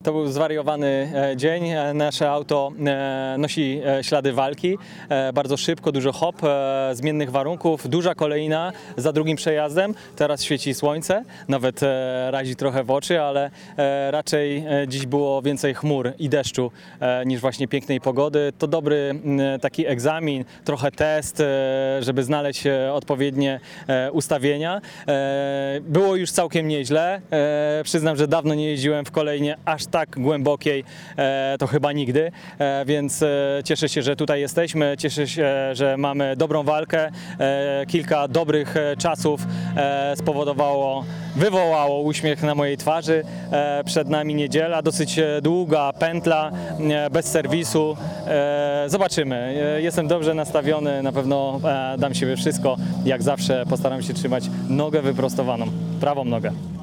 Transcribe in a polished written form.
To był zwariowany dzień. Nasze auto nosi ślady walki. Bardzo szybko, dużo hop, zmiennych warunków, duża kolejna za drugim przejazdem. Teraz świeci słońce, nawet razi trochę w oczy, ale raczej dziś było więcej chmur i deszczu niż właśnie pięknej pogody. To dobry taki egzamin, trochę test, żeby znaleźć odpowiednie ustawienia. Było już całkiem nieźle. Przyznam, że dawno nie jeździłem w kolejnie aż tak głębokiej, to chyba nigdy, więc cieszę się, że tutaj jesteśmy, cieszę się, że mamy dobrą walkę. Kilka dobrych czasów wywołało uśmiech na mojej twarzy. Przed nami niedziela, dosyć długa pętla, bez serwisu. Zobaczymy. Jestem dobrze nastawiony, na pewno dam siebie wszystko. Jak zawsze postaram się trzymać nogę wyprostowaną, prawą nogę.